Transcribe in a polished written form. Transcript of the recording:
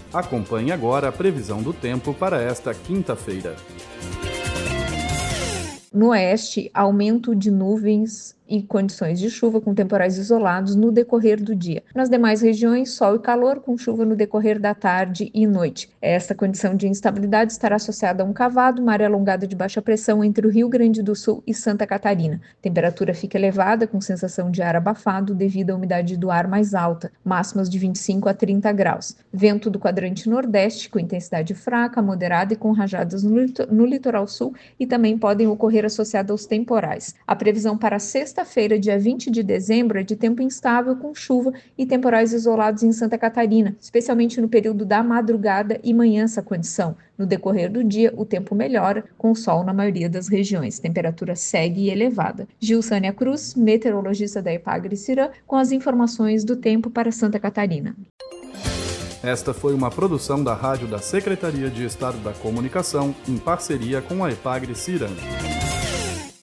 Acompanhe agora a previsão do tempo para esta quinta-feira. No oeste, aumento de nuvens e condições de chuva com temporais isolados no decorrer do dia. Nas demais regiões, sol e calor com chuva no decorrer da tarde e noite. Esta condição de instabilidade estará associada a um cavado, uma área alongada de baixa pressão entre o Rio Grande do Sul e Santa Catarina. Temperatura fica elevada com sensação de ar abafado devido à umidade do ar mais alta, máximas de 25 a 30 graus. Vento do quadrante nordeste com intensidade fraca, moderada e com rajadas no litoral sul e também podem ocorrer associadas aos temporais. A previsão para sexta-feira, dia 20 de dezembro, é de tempo instável com chuva e temporais isolados em Santa Catarina, especialmente no período da madrugada e manhã essa condição. No decorrer do dia, o tempo melhora, com sol na maioria das regiões. Temperatura segue elevada. Gilsânia Cruz, meteorologista da Epagre-Cirã, com as informações do tempo para Santa Catarina. Esta foi uma produção da Rádio da Secretaria de Estado da Comunicação, em parceria com a Epagre-Cirã.